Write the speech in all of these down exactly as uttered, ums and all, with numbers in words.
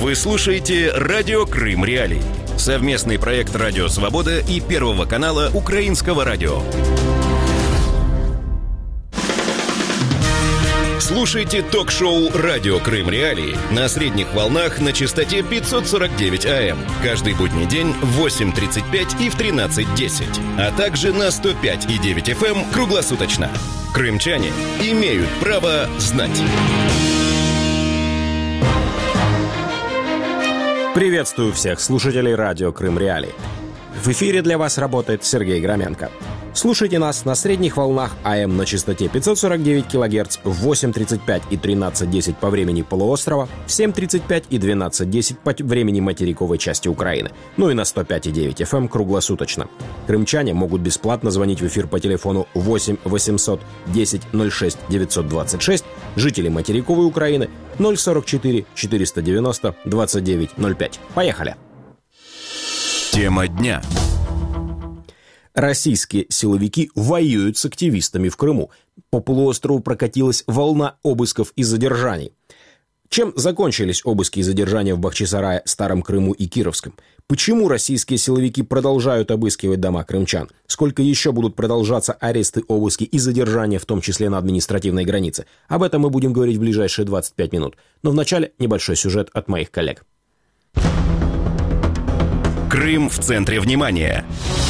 Вы слушаете «Радио Крым Реалии». Совместный проект «Радио Свобода» и Первого канала Украинского радио. Слушайте ток-шоу «Радио Крым Реалии» на средних волнах на частоте пятьсот сорок девять АМ. Каждый будний день в восемь тридцать пять и в тринадцать десять. А также на сто пять и девять эф эм круглосуточно. Крымчане имеют право знать. Приветствую всех слушателей радио Крым Реалии. В эфире для вас работает Сергей Громенко. Слушайте нас на средних волнах АМ на частоте пятьсот сорок девять килогерц в восемь тридцать пять и тринадцать десять по времени полуострова, в семь тридцать пять и двенадцать десять по времени материковой части Украины, ну и на сто пять и девять эф эм круглосуточно. Крымчане могут бесплатно звонить в эфир по телефону восемь восемьсот десять ноль шесть девятьсот двадцать шесть, жители материковой Украины ноль сорок четыре четыреста девяносто двадцать девять ноль пять. Поехали! Тема дня. Российские силовики воюют с активистами в Крыму. По полуострову прокатилась волна обысков и задержаний. Чем закончились обыски и задержания в Бахчисарае, Старом Крыму и Кировском? Почему российские силовики продолжают обыскивать дома крымчан? Сколько еще будут продолжаться аресты, обыски и задержания, в том числе на административной границе? Об этом мы будем говорить в ближайшие двадцать пять минут. Но вначале небольшой сюжет от моих коллег. Крым в центре внимания.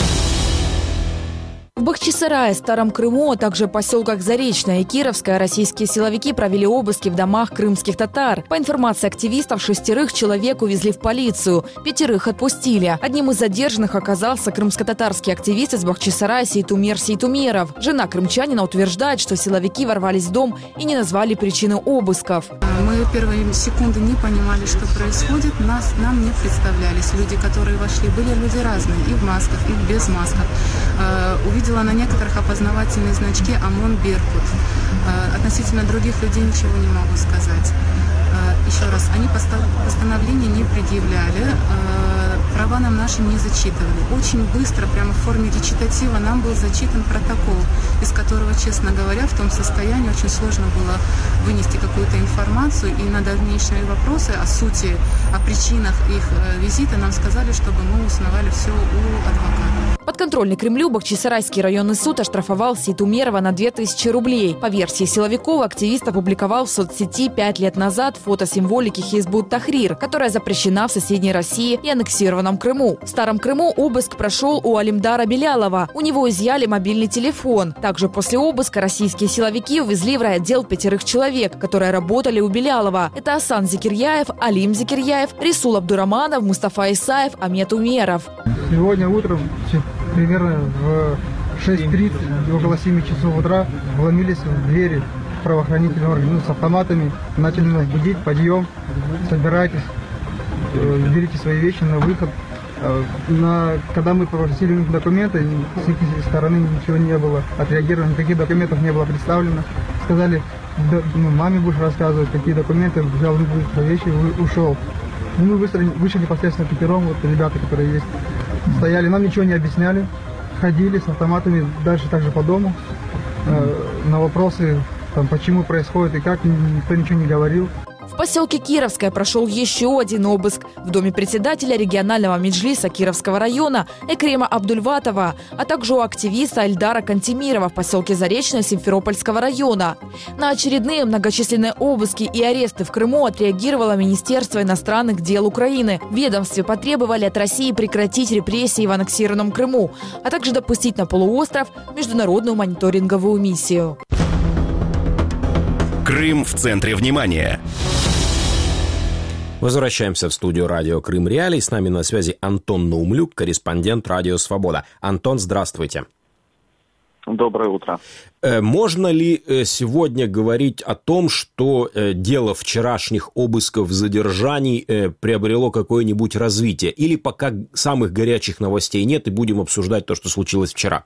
В Бахчисарае, Старом Крыму, а также поселках Заречное и Кировское российские силовики провели обыски в домах крымских татар. По информации активистов, шестерых человек увезли в полицию, пятерых отпустили. Одним из задержанных оказался крымско-татарский активист из Бахчисарая Сейтумер Сейтумеров. Жена крымчанина утверждает, что силовики ворвались в дом и не назвали причины обысков. Мы первые секунды не понимали, что происходит. Нас, нам не представлялись. Люди, которые вошли, были люди разные, и в масках, и без масках. Увидела на некоторых опознавательные значки ОМОН «Беркут». Относительно других людей ничего не могу сказать. Еще раз, они постановления не предъявляли, права нам наши не зачитывали. Очень быстро, прямо в форме речитатива, нам был зачитан протокол, из которого, честно говоря, в том состоянии очень сложно было вынести какую-то информацию, и на дальнейшие вопросы о сути, о причинах их визита нам сказали, чтобы мы узнавали все у адвоката. Подконтрольный Кремлю Бахчисарайский районный суд оштрафовал Сейтумерова на две тысячи рублей. По версии силовиков, активист опубликовал в соцсети пять лет назад фото символики Хизбут Тахрир, которая запрещена в соседней России и аннексированном Крыму. В Старом Крыму обыск прошел у Алимдара Белялова. У него изъяли мобильный телефон. Также после обыска российские силовики увезли в райотдел пятерых человек, которые работали у Белялова. Это Асан Зикирьяев, Алим Зикирьяев, Рисул Абдураманов, Мустафа Исаев, Амет Умеров. Сегодня утром, примерно в шесть тридцать, около семи часов утра, вломились в двери правоохранительных органов, ну, с автоматами, начали нас будить: подъем, собирайтесь, берите свои вещи на выход. На, когда мы попросили у них документы, с их стороны ничего не было отреагировано, никаких документов не было представлено. Сказали: да, ну, маме будешь рассказывать, какие документы, взял свои вещи и ушел. И мы быстро вышли непосредственно пятером, вот ребята, которые есть, стояли, нам ничего не объясняли, ходили с автоматами дальше также по дому. Э, на вопросы, там, почему происходит и как, никто ничего не говорил. В поселке Кировское прошел еще один обыск в доме председателя регионального меджлиса Кировского района Экрема Абдульватова, а также у активиста Эльдара Кантемирова в поселке Заречное Симферопольского района. На очередные многочисленные обыски и аресты в Крыму отреагировало Министерство иностранных дел Украины. В ведомстве потребовали от России прекратить репрессии в аннексированном Крыму, а также допустить на полуостров международную мониторинговую миссию. Крым в центре внимания. Возвращаемся в студию радио Крым Реалии. С нами на связи Антон Наумлюк, корреспондент радио Свобода. Антон, здравствуйте. Доброе утро. Можно ли сегодня говорить о том, что дело вчерашних обысков, задержаний приобрело какое-нибудь развитие? Или пока самых горячих новостей нет, и будем обсуждать то, что случилось вчера?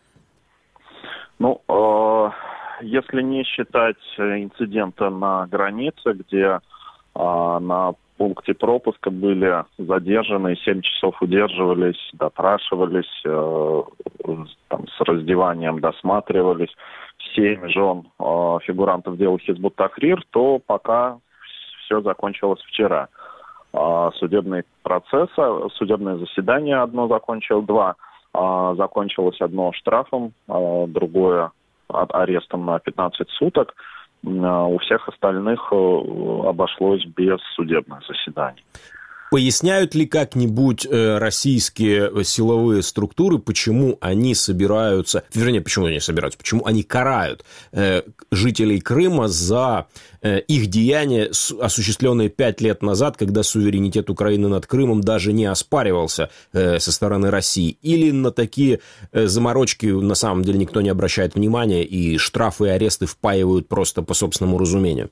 Ну, э, если не считать инцидента на границе, где э, на пункте пропуска были задержаны, семь часов удерживались, допрашивались, э, там, с раздеванием досматривались, семь жен э, фигурантов дела Хизбут Тахрир, то пока все закончилось вчера. судебный процесс, судебное заседание одно закончил, два закончилось одно штрафом, другое арестом на пятнадцать суток. У всех остальных обошлось без судебных заседаний. Поясняют ли как-нибудь э, российские силовые структуры, почему они собираются, вернее, почему они собираются, почему они карают э, жителей Крыма за э, их деяния, осуществленные пять лет назад, когда суверенитет Украины над Крымом даже не оспаривался э, со стороны России? Или на такие э, заморочки на самом деле никто не обращает внимания, и штрафы и аресты впаивают просто по собственному разумению?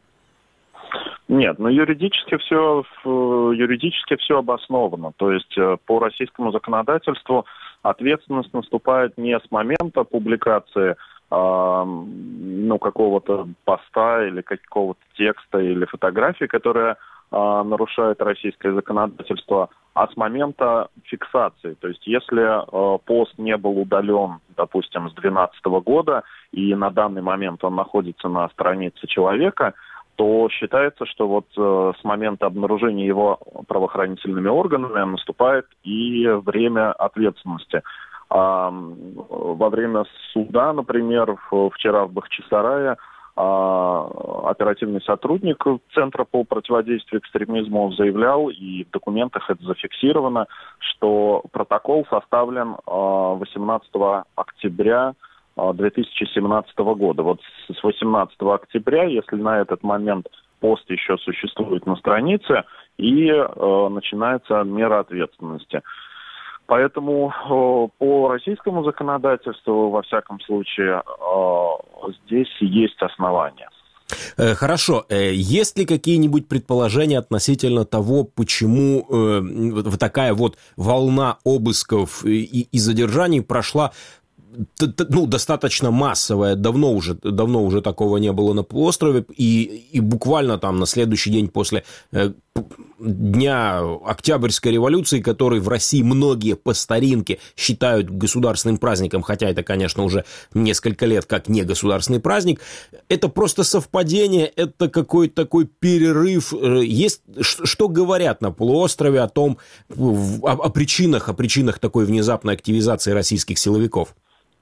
Нет, но юридически все, юридически все обосновано. То есть по российскому законодательству ответственность наступает не с момента публикации э, ну, какого-то поста или какого-то текста или фотографии, которая э, нарушает российское законодательство, а с момента фиксации. То есть если э, пост не был удален, допустим, с две тысячи двенадцатого года, и на данный момент он находится на странице человека, то считается, что вот э, с момента обнаружения его правоохранительными органами наступает и время ответственности. А, во время суда, например, в, вчера в Бахчисарае а, оперативный сотрудник Центра по противодействию экстремизму заявлял, и в документах это зафиксировано, что протокол составлен а, восемнадцатого октября две тысячи семнадцатого года. Вот с восемнадцатого октября, если на этот момент пост еще существует на странице, и э, начинается мера ответственности. Поэтому э, по российскому законодательству, во всяком случае, э, здесь есть основания. Хорошо. Есть ли какие-нибудь предположения относительно того, почему э, такая вот волна обысков и, и задержаний прошла, ну, достаточно массовая, давно уже, давно уже такого не было на полуострове, и, и буквально там на следующий день после э, дня Октябрьской революции, который в России многие по старинке считают государственным праздником, хотя это, конечно, уже несколько лет как не государственный праздник, это просто совпадение, это какой-то такой перерыв. Есть, что говорят на полуострове о том, о, о причинах, о причинах такой внезапной активизации российских силовиков?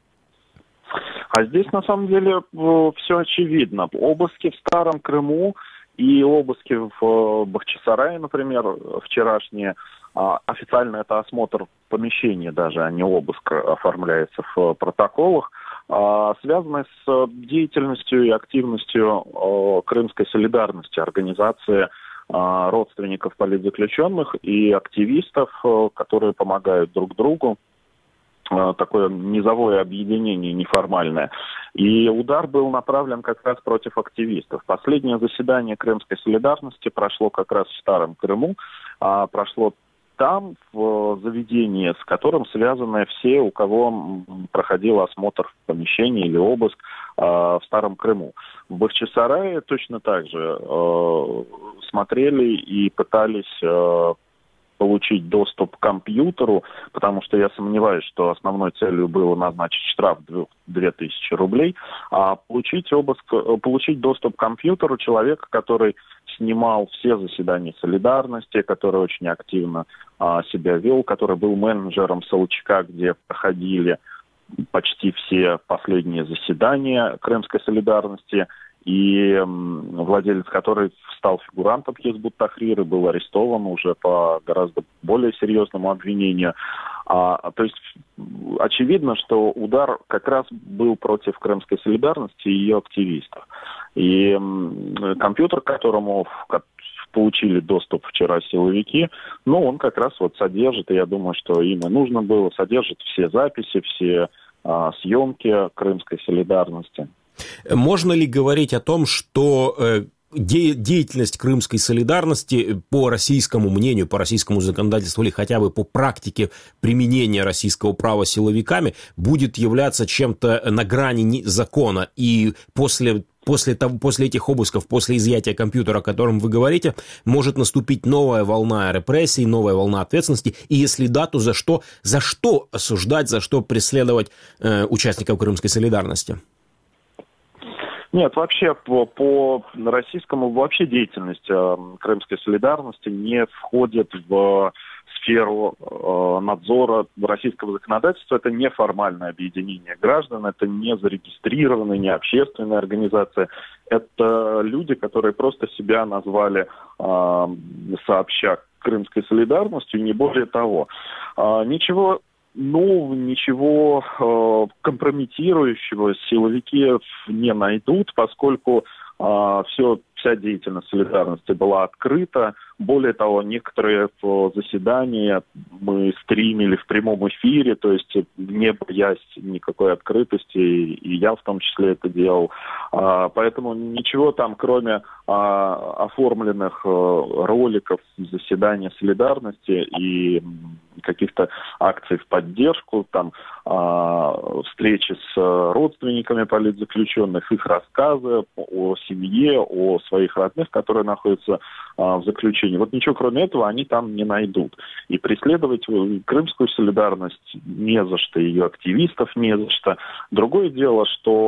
А здесь, на самом деле, все очевидно. Обыски в Старом Крыму и обыски в Бахчисарае, например, вчерашние, официально это осмотр помещения даже, а не обыск оформляется в протоколах, связаны с деятельностью и активностью Крымской солидарности, организации родственников политзаключенных и активистов, которые помогают друг другу. Такое низовое объединение неформальное. И удар был направлен как раз против активистов. Последнее заседание Крымской солидарности прошло как раз в Старом Крыму, а прошло там, в заведении, с которым связаны все, у кого проходил осмотр в помещении или обыск э, в Старом Крыму. В Бахчисарае точно так же э, смотрели и пытались э, получить доступ к компьютеру, потому что я сомневаюсь, что основной целью было назначить штраф две тысячи рублей, а получить обыск, получить доступ к компьютеру человека, который снимал все заседания солидарности, который очень активно а, себя вел, который был менеджером Солчака, где проходили почти все последние заседания Крымской солидарности, и владелец, который стал фигурантом Хизбут Тахрир и был арестован уже по гораздо более серьезному обвинению. А, то есть очевидно, что удар как раз был против Крымской солидарности и ее активистов. И компьютер, к которому получили доступ вчера силовики, ну, он как раз вот содержит, и я думаю, что им и нужно было, содержит все записи, все а, съемки Крымской солидарности. Можно ли говорить о том, что э, де- деятельность Крымской солидарности по российскому мнению, по российскому законодательству или хотя бы по практике применения российского права силовиками будет являться чем-то на грани закона, и после После, того, после этих обысков, после изъятия компьютера, о котором вы говорите, может наступить новая волна репрессий, новая волна ответственности, и если да, то за что, за что осуждать, за что преследовать э, участников Крымской солидарности? Нет, вообще по, по российскому вообще деятельность э, Крымской солидарности не входит в сферу э, надзора российского законодательства. Это неформальное объединение граждан, это не зарегистрированная, не общественная организация. Это люди, которые просто себя назвали э, сообща Крымской солидарностью, не более того. Э, ничего нового, ничего э, компрометирующего силовики не найдут, поскольку э, все, вся деятельность солидарности была открыта. Более того, некоторые заседания мы стримили в прямом эфире, то есть не боясь никакой открытости, и я в том числе это делал. Поэтому ничего там, кроме оформленных роликов заседания солидарности и каких-то акций в поддержку, там встречи с родственниками политзаключенных, их рассказы о семье, о своих родных, которые находятся в заключении. Вот ничего кроме этого они там не найдут. И преследовать крымскую солидарность не за что, ее активистов не за что. Другое дело,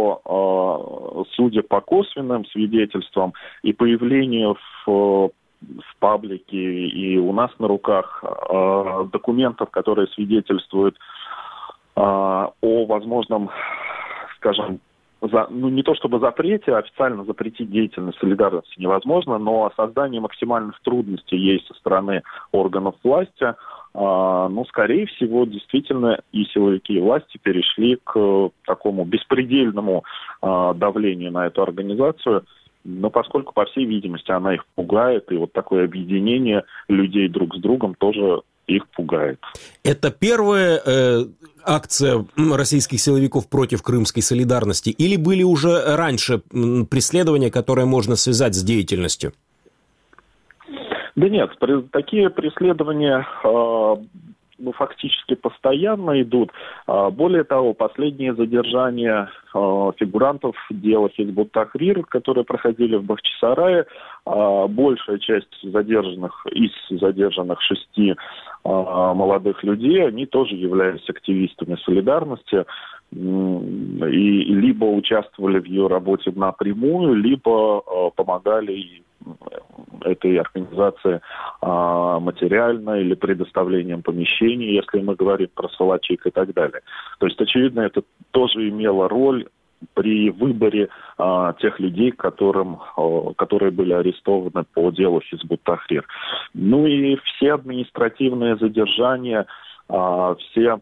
что, судя по косвенным свидетельствам и появлению в в паблике и у нас на руках э, документов, которые свидетельствуют э, о возможном, скажем, за, ну не то чтобы запрете, а официально запретить деятельность солидарности невозможно, но создание максимальных трудностей есть со стороны органов власти. Э, ну, скорее всего, действительно и силовики, и власти перешли к такому беспредельному э, давлению на эту организацию. Но поскольку, по всей видимости, она их пугает, и вот такое объединение людей друг с другом тоже их пугает. Это первая э, акция российских силовиков против крымской солидарности? Или были уже раньше преследования, которые можно связать с деятельностью? Да нет, такие преследования э, ну, фактически постоянно идут. Более того, последние задержания э, фигурантов дела Хизбут Тахрир, которые проходили в Бахчисарае, э, большая часть задержанных, из задержанных шести э, молодых людей, они тоже являлись активистами солидарности и либо участвовали в ее работе напрямую, либо э, помогали этой организации а, материально или предоставлением помещений, если мы говорим про сволочек и так далее. То есть, очевидно, это тоже имело роль при выборе а, тех людей, которым, а, которые были арестованы по делу Хизбут Тахрир. Ну и все административные задержания, а, все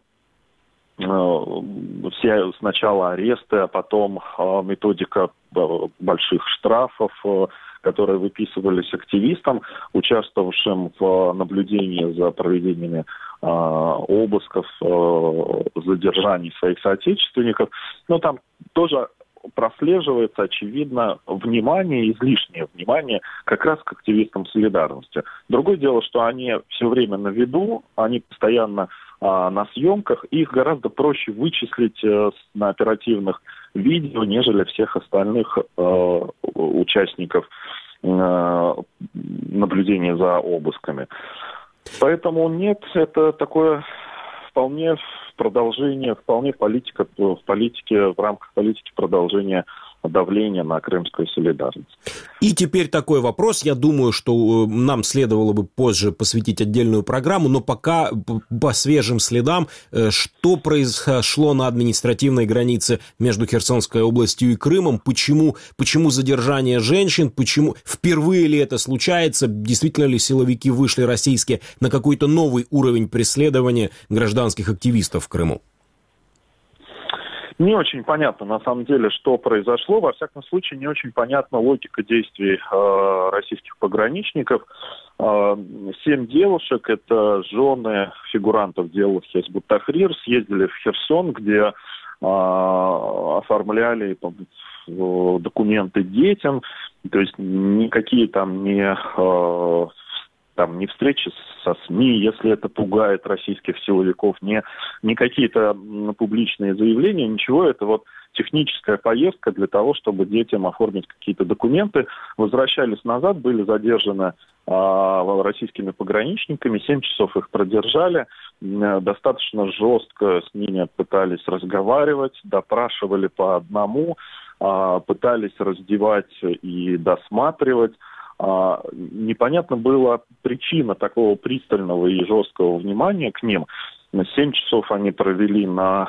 все сначала аресты, а потом а, методика больших штрафов, которые выписывались активистам, участвовавшим в наблюдении за проведениями э, обысков, э, задержаний своих соотечественников. Но там тоже прослеживается, очевидно, внимание, излишнее внимание как раз к активистам солидарности. Другое дело, что они все время на виду, они постоянно э, на съемках, их гораздо проще вычислить э, на оперативных видео, нежели всех остальных э, участников э, наблюдения за обысками. Поэтому нет, это такое вполне продолжение, вполне политика, в политике, в рамках политики продолжения давления на крымскую солидарность. И теперь такой вопрос. Я думаю, что нам следовало бы позже посвятить отдельную программу, но пока по свежим следам, что произошло на административной границе между Херсонской областью и Крымом, почему, почему задержание женщин, почему впервые ли это случается, действительно ли силовики вышли российские на какой-то новый уровень преследования гражданских активистов в Крыму? Не очень понятно, на самом деле, что произошло. Во всяком случае, не очень понятна логика действий э, российских пограничников. Э, семь девушек, это жены фигурантов дела Хизбут Тахрир, съездили в Херсон, где э, оформляли э, документы детям. То есть никакие там не... Э, Там не встречи со СМИ, если это пугает российских силовиков, не, не какие-то публичные заявления, ничего. Это вот техническая поездка для того, чтобы детям оформить какие-то документы. Возвращались назад, были задержаны а, российскими пограничниками, семь часов их продержали, достаточно жестко с ними пытались разговаривать, допрашивали по одному. пытались раздевать и досматривать. Непонятно была причина такого пристального и жесткого внимания к ним. Семь часов они провели на,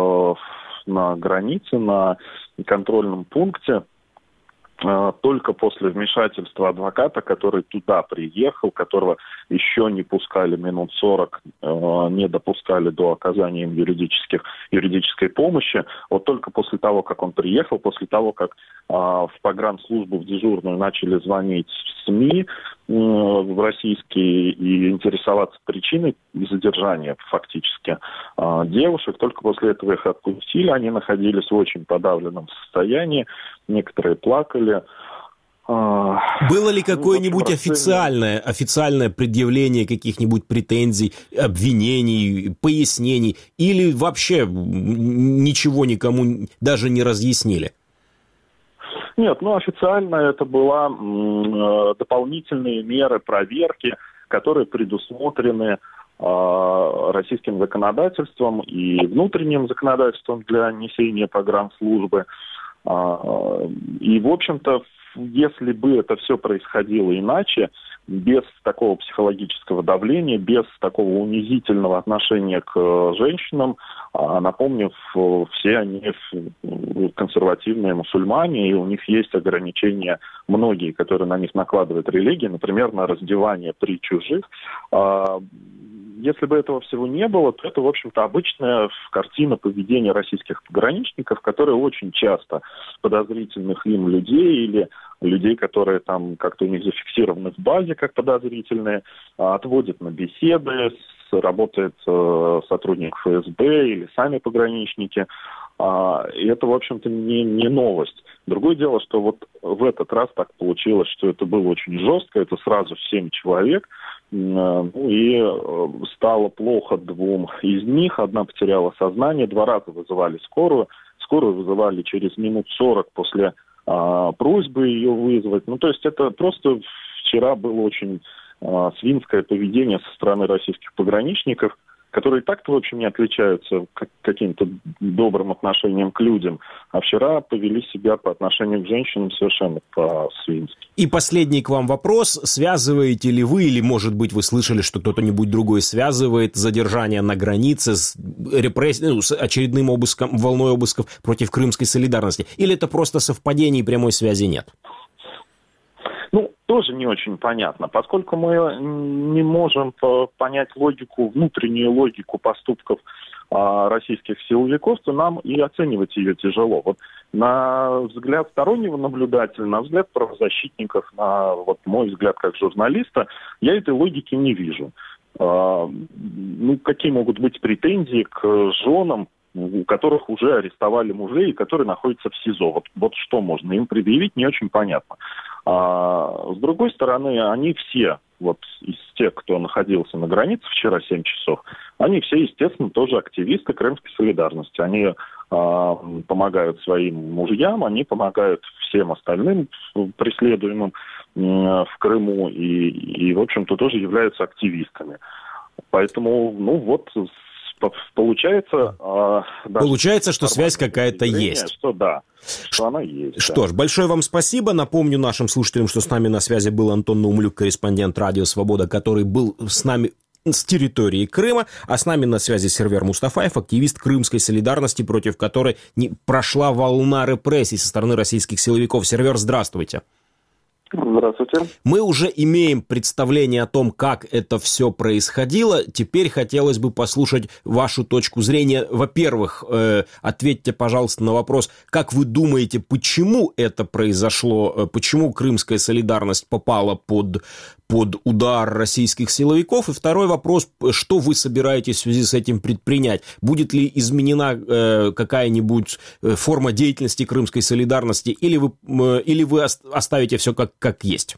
на границе, на контрольном пункте. Только после вмешательства адвоката, который туда приехал, которого еще не пускали минут сорок, не допускали до оказания им юридических, юридической помощи, вот только после того, как он приехал, после того, как в погранслужбу, в дежурную начали звонить в СМИ в российские и интересоваться причиной задержания фактически девушек, только после этого их отпустили, они находились в очень подавленном состоянии, некоторые плакали. Было ли какое-нибудь ну, официальное, официальное предъявление каких-нибудь претензий, обвинений, пояснений, или вообще ничего никому даже не разъяснили? Нет, ну официально это была м, дополнительные меры проверки, которые предусмотрены э, российским законодательством и внутренним законодательством для несения погранслужбы. Э, и, в общем-то, если бы это все происходило иначе, без такого психологического давления, без такого унизительного отношения к женщинам, напомню, все они консервативные мусульмане, и у них есть ограничения, многие, которые на них накладывает религия, например, на раздевание при чужих. Если бы этого всего не было, то это, в общем-то, обычная картина поведения российских пограничников, которые очень часто подозрительных им людей или людей, которые там как-то у них зафиксированы в базе как подозрительные, отводят на беседы, работает сотрудник эф эс бэ или сами пограничники. И это, в общем-то, не, не новость. Другое дело, что вот в этот раз так получилось, что это было очень жестко, это сразу семь человек, ну и стало плохо двум из них, одна потеряла сознание, два раза вызывали скорую, скорую вызывали через минут сорок после а, просьбы ее вызвать. Ну, то есть это просто вчера было очень а, свинское поведение со стороны российских пограничников, которые так-то, в общем, не отличаются каким-то добрым отношением к людям, а вчера повели себя по отношению к женщинам совершенно по-свински. И последний к вам вопрос. Связываете ли вы, или, может быть, вы слышали, что кто-нибудь другой связывает задержание на границе с, репресс... ну, с очередным обыском, волной обысков против Крымской солидарности? Или это просто совпадение и прямой связи нет? Ну, тоже не очень понятно, поскольку мы не можем понять логику, внутреннюю логику поступков а, российских силовиков, то нам и оценивать ее тяжело. Вот на взгляд стороннего наблюдателя, на взгляд правозащитников, на вот мой взгляд как журналиста, я этой логики не вижу. А, ну, какие могут быть претензии к женам, у которых уже арестовали мужей и которые находятся в СИЗО? Вот, вот что можно им предъявить, не очень понятно. А, с другой стороны, они все, вот из тех, кто находился на границе вчера семь часов, они все, естественно, тоже активисты Крымской солидарности. Они а, помогают своим мужьям, они помогают всем остальным преследуемым а, в Крыму и, и, в общем-то, тоже являются активистами. Поэтому, ну вот... Получается, э, Получается, что связь какая-то есть. Что да, что она есть. Что да. ж, большое вам спасибо. Напомню нашим слушателям, что с нами на связи был Антон Наумлюк, корреспондент Радио Свобода, который был с нами с территории Крыма, а с нами на связи Сервер Мустафаев, активист Крымской солидарности, против которой не прошла волна репрессий со стороны российских силовиков. Сервер, здравствуйте. Здравствуйте. Мы уже имеем представление о том, как это все происходило. Теперь хотелось бы послушать вашу точку зрения. Во-первых, э, ответьте, пожалуйста, на вопрос, как вы думаете, почему это произошло, почему Крымская солидарность попала под, под удар российских силовиков? И второй вопрос, что вы собираетесь в связи с этим предпринять? Будет ли изменена э, какая-нибудь форма деятельности Крымской солидарности, или вы, э, или вы оставите все как как есть?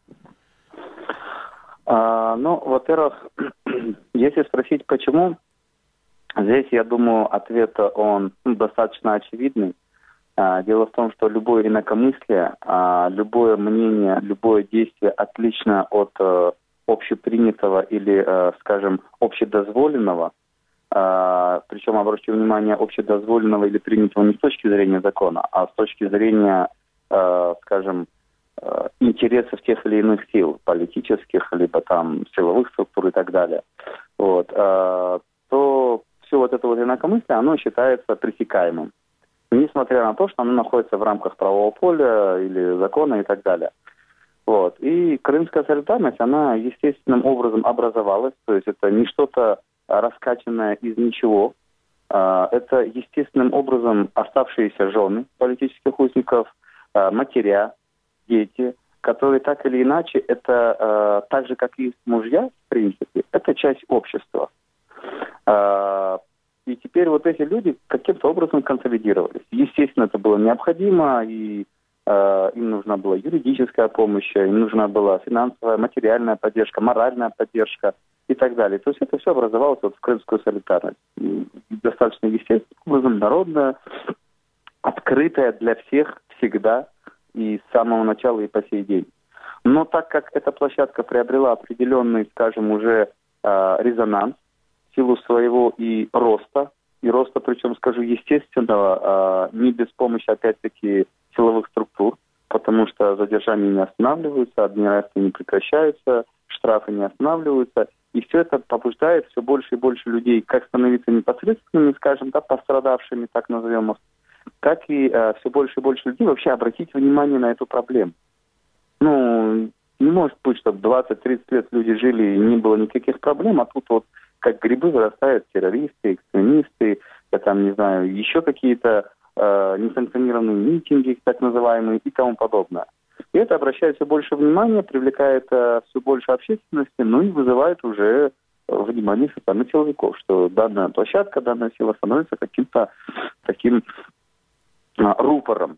А, ну, во-первых, если спросить, почему, здесь, я думаю, ответ, он ну, достаточно очевидный. А, дело в том, что любое инакомыслие, а, любое мнение, любое действие отлично от а, общепринятого или, а, скажем, общедозволенного, причем, обращу внимание, общедозволенного или принятого не с точки зрения закона, а с точки зрения, скажем, интересов тех или иных сил, политических, либо там силовых структур и так далее, вот, то все вот это вот инакомыслие, оно считается пресекаемым. Несмотря на то, что оно находится в рамках правового поля или закона и так далее. Вот. И крымская солидарность, она естественным образом образовалась, то есть это не что-то раскачанное из ничего, это естественным образом оставшиеся жены политических узников, матеря, дети, которые так или иначе, это так же, как и мужья, в принципе, это часть общества. И теперь вот эти люди каким-то образом консолидировались. Естественно, это было необходимо, и э, им нужна была юридическая помощь, им нужна была финансовая, материальная поддержка, моральная поддержка и так далее. То есть это все образовалось вот в крымскую солидарность. И достаточно естественным образом, народная, открытая для всех всегда и с самого начала и по сей день. Но так как эта площадка приобрела определенный, скажем, уже э, резонанс, в силу своего и роста, и роста, причем, скажу, естественного, э, не без помощи, опять-таки, силовых структур, потому что задержания не останавливаются, администрации не прекращаются, штрафы не останавливаются, и все это побуждает все больше и больше людей как становиться непосредственными, скажем, да, пострадавшими, так назовем их, так и э, все больше и больше людей вообще обратить внимание на эту проблему. Ну, не может быть, чтобы двадцать-тридцать лет люди жили и не было никаких проблем, а тут вот как грибы вырастают террористы, экстремисты, я там, не знаю, еще какие-то э, несанкционированные митинги, так называемые, и тому подобное. И это обращает все больше внимания, привлекает э, все больше общественности, ну и вызывает уже внимание социальных силовиков, что данная площадка, данная сила становится каким-то таким э, рупором.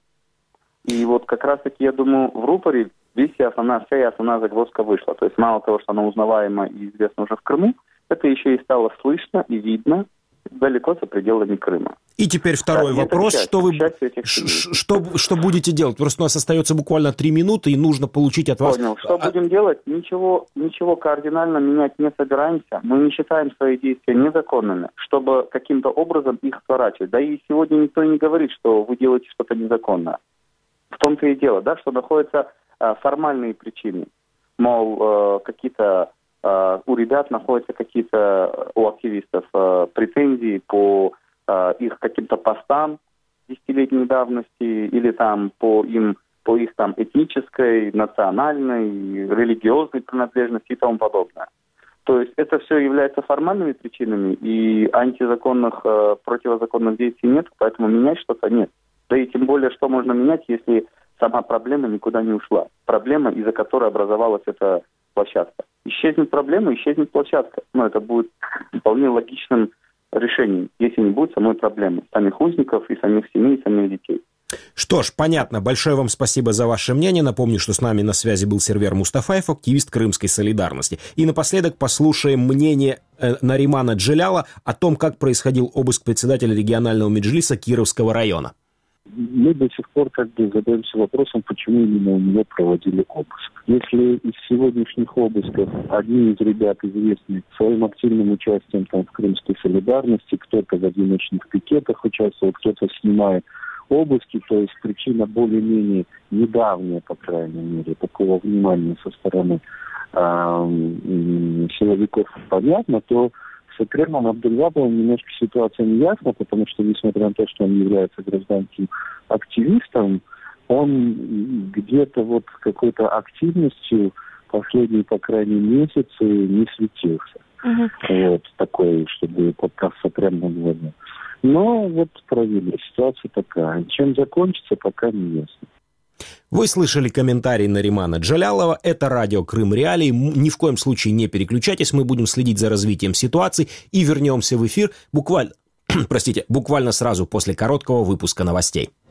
И вот как раз-таки, я думаю, в рупоре весь основная, вся основная загвоздка вышла. То есть мало того, что она узнаваема и известна уже в Крыму, это еще и стало слышно и видно далеко за пределами Крыма. И теперь второй да, вопрос, часть, что вы что, что будете делать? Просто у нас остается буквально три минуты, и нужно получить от вас... Понял. Что а... будем делать? Ничего, ничего кардинально менять не собираемся. Мы не считаем свои действия незаконными, чтобы каким-то образом их сворачивать. Да и сегодня никто и не говорит, что вы делаете что-то незаконное. В том-то и дело, да, что находятся а, формальные причины. Мол, а, какие-то... у ребят находятся какие-то, у активистов, претензии по их каким-то постам десятилетней давности или там по им, по их там этнической, национальной, религиозной принадлежности и тому подобное. То есть это все является формальными причинами, и антизаконных, противозаконных действий нет, поэтому менять что-то нет. Да и тем более, что можно менять, если сама проблема никуда не ушла. Проблема, из-за которой образовалась эта площадка. Исчезнет проблема, исчезнет площадка. Но это будет вполне логичным решением, если не будет самой проблемы. Самих узников и самих семей, и самих детей. Что ж, понятно. Большое вам спасибо за ваше мнение. Напомню, что с нами на связи был Сервер Мустафаев, активист Крымской солидарности. И напоследок послушаем мнение э, Наримана Джеляла о том, как происходил обыск председателя регионального меджлиса Кировского района. Мы до сих пор как бы задаемся вопросом, почему именно у него проводили обыск. Если из сегодняшних обысков одни из ребят известны своим активным участием там, в Крымской солидарности, кто-то в одиночных пикетах участвовал, кто-то снимает обыски, то есть причина более-менее недавняя, по крайней мере, такого внимания со стороны э, силовиков понятно, то с Экремом Абдульваповым немножко ситуация не ясна, потому что, несмотря на то, что он является гражданским активистом, он где-то вот какой-то активностью последние, по крайней мере, месяцы не светился. Uh-huh. Вот, такой, чтобы подкасться прямо на глаза. Но вот провели. Ситуация такая. Чем закончится, пока не ясно. Вы слышали комментарий Наримана Джелялова. Это радио Крым Реалии. Ни в коем случае не переключайтесь. Мы будем следить за развитием ситуации и вернемся в эфир буквально, простите, буквально сразу после короткого выпуска новостей.